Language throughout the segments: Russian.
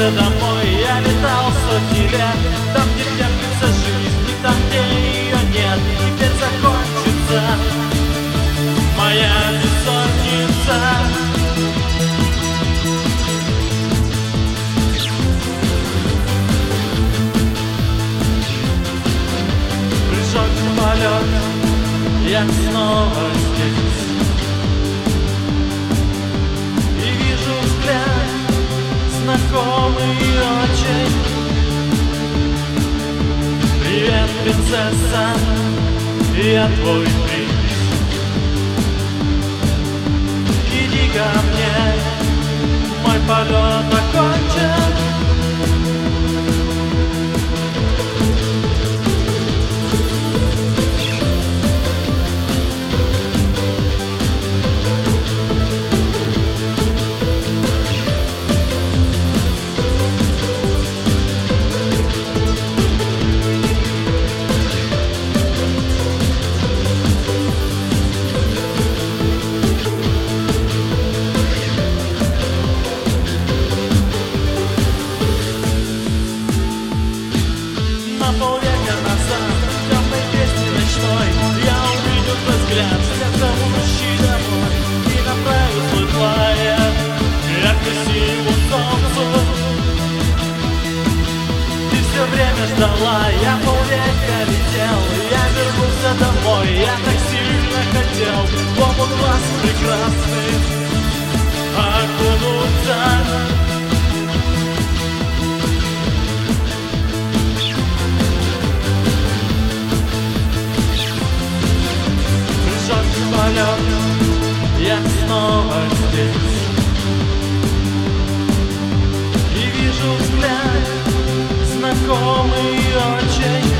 вернулся домой. Я летал сотни лет, там, где теплится жизнь, и там, где ее нет. Теперь закончится моя бессонница. Прыжок в полет, я снова здесь. И вижу взгляд знакомый очень. Привет, принцесса, я твой принц. Иди ко мне, мой полет окончен. Полвека назад, в темной песне ночной, я увидел твой взгляд, сердце мужчины домой, и направил свой флаер к красивому солнцу. Ты все время ждала, я полвека летел, я вернулся домой, я так сильно хотел в омут глаз прекрасный окунуться. Я снова здесь и вижу взгляд знакомый очень.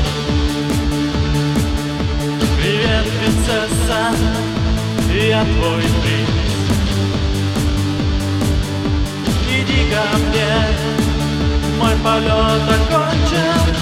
Привет, принцесса, я твой принц. Иди ко мне, мой полет окончен.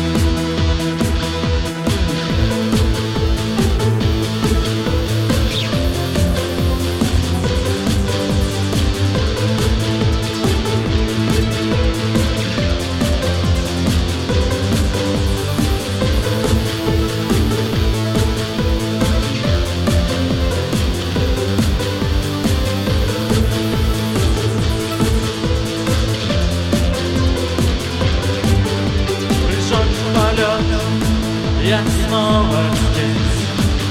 Я снова здесь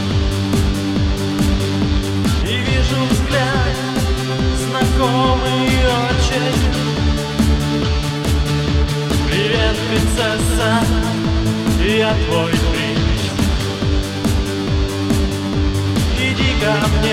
и вижу взгляд знакомый очень. Привет, принцесса, я твой принц. Иди ко мне.